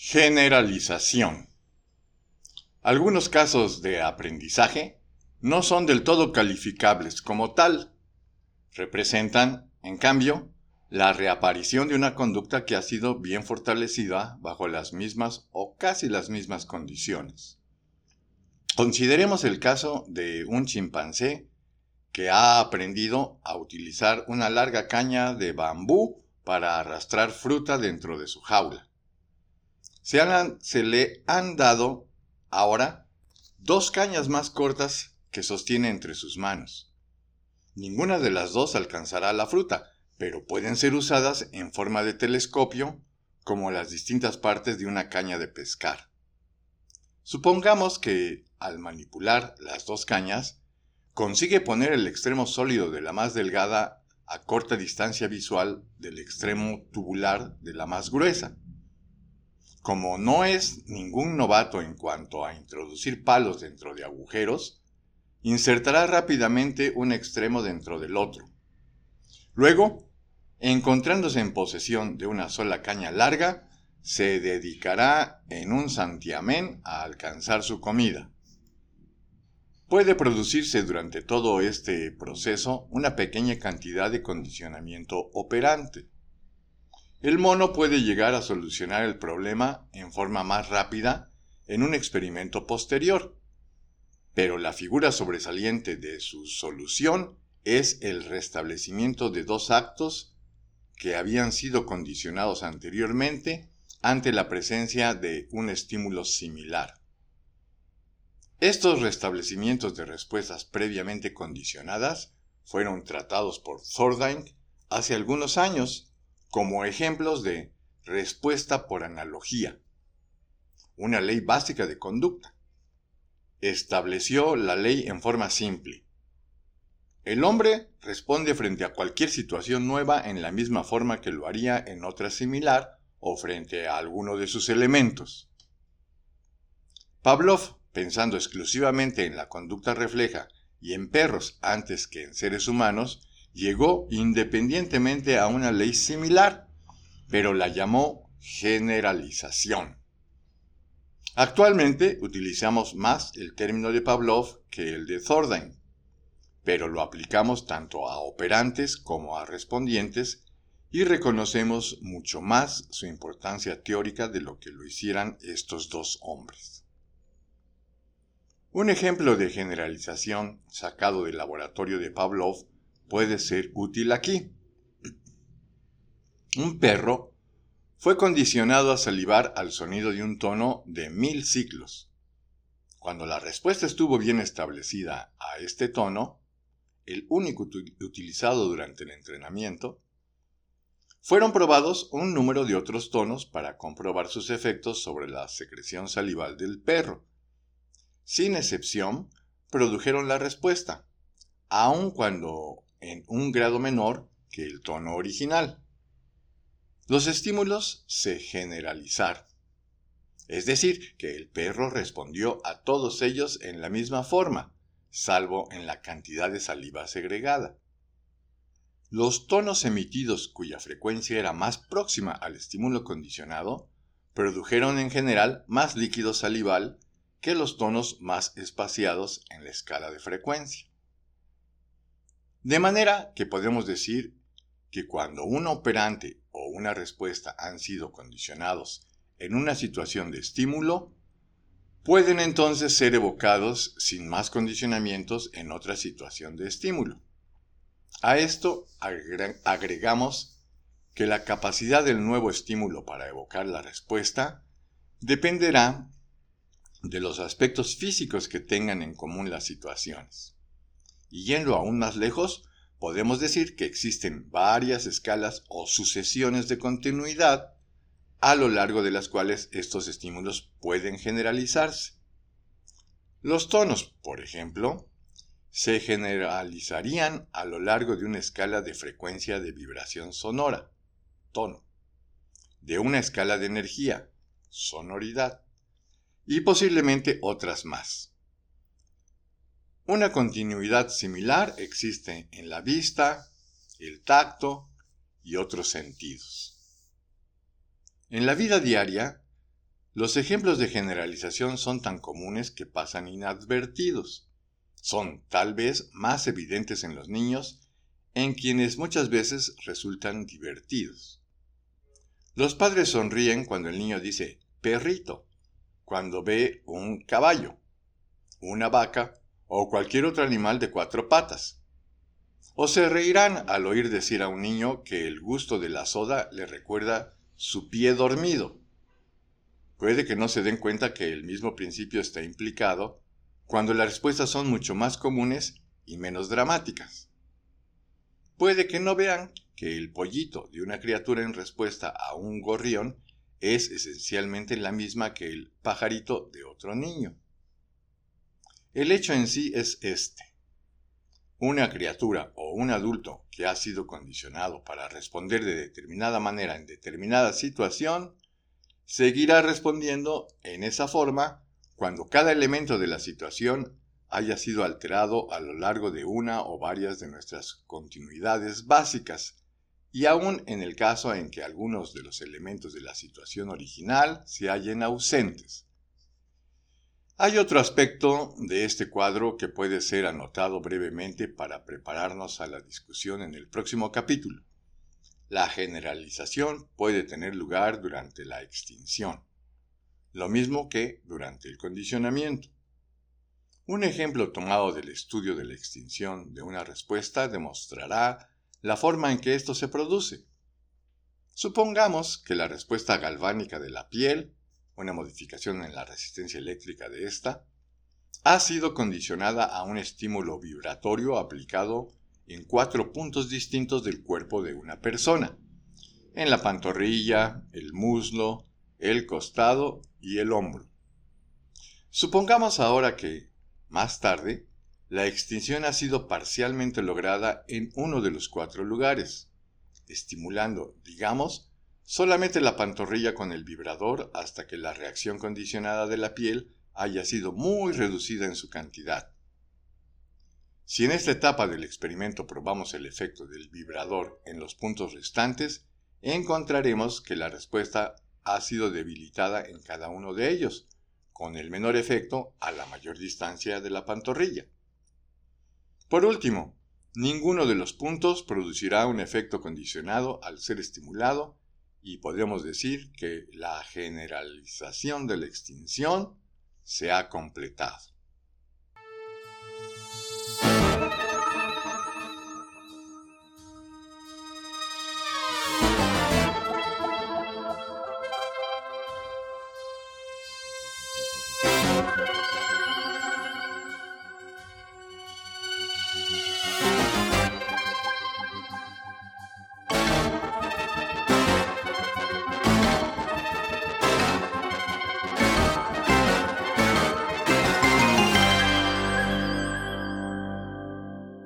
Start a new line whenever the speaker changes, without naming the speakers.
Generalización. Algunos casos de aprendizaje no son del todo calificables como tal. Representan, en cambio, la reaparición de una conducta que ha sido bien fortalecida bajo las mismas o casi las mismas condiciones. Consideremos el caso de un chimpancé que ha aprendido a utilizar una larga caña de bambú para arrastrar fruta dentro de su jaula. Se le han dado ahora 2 cañas más cortas que sostiene entre sus manos. Ninguna de las dos alcanzará la fruta, pero pueden ser usadas en forma de telescopio como las distintas partes de una caña de pescar. Supongamos que, al manipular las 2 cañas, consigue poner el extremo sólido de la más delgada a corta distancia visual del extremo tubular de la más gruesa. Como no es ningún novato en cuanto a introducir palos dentro de agujeros, insertará rápidamente un extremo dentro del otro. Luego, encontrándose en posesión de una sola caña larga, se dedicará en un santiamén a alcanzar su comida. Puede producirse durante todo este proceso una pequeña cantidad de condicionamiento operante. El mono puede llegar a solucionar el problema en forma más rápida en un experimento posterior, pero la figura sobresaliente de su solución es el restablecimiento de 2 actos que habían sido condicionados anteriormente ante la presencia de un estímulo similar. Estos restablecimientos de respuestas previamente condicionadas fueron tratados por Thorndike hace algunos años como ejemplos de respuesta por analogía, una ley básica de conducta. Estableció la ley en forma simple. El hombre responde frente a cualquier situación nueva en la misma forma que lo haría en otra similar o frente a alguno de sus elementos. Pavlov, pensando exclusivamente en la conducta refleja y en perros antes que en seres humanos, llegó independientemente a una ley similar, pero la llamó generalización. Actualmente utilizamos más el término de Pavlov que el de Thorndike, pero lo aplicamos tanto a operantes como a respondientes y reconocemos mucho más su importancia teórica de lo que lo hicieran estos 2 hombres. Un ejemplo de generalización sacado del laboratorio de Pavlov puede ser útil aquí. Un perro fue condicionado a salivar al sonido de un tono de 1000 ciclos. Cuando la respuesta estuvo bien establecida a este tono, el único utilizado durante el entrenamiento, fueron probados un número de otros tonos para comprobar sus efectos sobre la secreción salival del perro. Sin excepción, produjeron la respuesta, aun cuando en un grado menor que el tono original. Los estímulos se generalizaron, es decir, que el perro respondió a todos ellos en la misma forma, salvo en la cantidad de saliva segregada. Los tonos emitidos cuya frecuencia era más próxima al estímulo condicionado produjeron en general más líquido salival que los tonos más espaciados en la escala de frecuencia. De manera que podemos decir que cuando un operante o una respuesta han sido condicionados en una situación de estímulo, pueden entonces ser evocados sin más condicionamientos en otra situación de estímulo. A esto agregamos que la capacidad del nuevo estímulo para evocar la respuesta dependerá de los aspectos físicos que tengan en común las situaciones. Y yendo aún más lejos, podemos decir que existen varias escalas o sucesiones de continuidad a lo largo de las cuales estos estímulos pueden generalizarse. Los tonos, por ejemplo, se generalizarían a lo largo de una escala de frecuencia de vibración sonora, tono, de una escala de energía, sonoridad, y posiblemente otras más. Una continuidad similar existe en la vista, el tacto y otros sentidos. En la vida diaria, Los ejemplos de generalización son tan comunes que pasan inadvertidos. Son tal vez más evidentes en los niños, en quienes muchas veces resultan divertidos. Los padres sonríen cuando el niño dice perrito, cuando ve un caballo, una vaca o cualquier otro animal de 4 patas. O se reirán al oír decir a un niño que el gusto de la soda le recuerda su pie dormido. Puede que no se den cuenta que el mismo principio está implicado cuando las respuestas son mucho más comunes y menos dramáticas. Puede que no vean que el pollito de una criatura en respuesta a un gorrión es esencialmente la misma que el pajarito de otro niño. El hecho en sí es este. Una criatura o un adulto que ha sido condicionado para responder de determinada manera en determinada situación, seguirá respondiendo en esa forma cuando cada elemento de la situación haya sido alterado a lo largo de una o varias de nuestras continuidades básicas, y aun en el caso en que algunos de los elementos de la situación original se hallen ausentes. Hay otro aspecto de este cuadro que puede ser anotado brevemente para prepararnos a la discusión en el próximo capítulo. La generalización puede tener lugar durante la extinción, lo mismo que durante el condicionamiento. Un ejemplo tomado del estudio de la extinción de una respuesta demostrará la forma en que esto se produce. Supongamos que la respuesta galvánica de la piel, una modificación en la resistencia eléctrica de esta, ha sido condicionada a un estímulo vibratorio aplicado en 4 puntos distintos del cuerpo de una persona, en la pantorrilla, el muslo, el costado y el hombro. Supongamos ahora que, más tarde, la extinción ha sido parcialmente lograda en uno de los 4 lugares, estimulando, digamos, solamente la pantorrilla con el vibrador hasta que la reacción condicionada de la piel haya sido muy reducida en su cantidad. Si en esta etapa del experimento probamos el efecto del vibrador en los puntos restantes, encontraremos que la respuesta ha sido debilitada en cada uno de ellos, con el menor efecto a la mayor distancia de la pantorrilla. Por último, ninguno de los puntos producirá un efecto condicionado al ser estimulado y podemos decir que la generalización de la extinción se ha completado.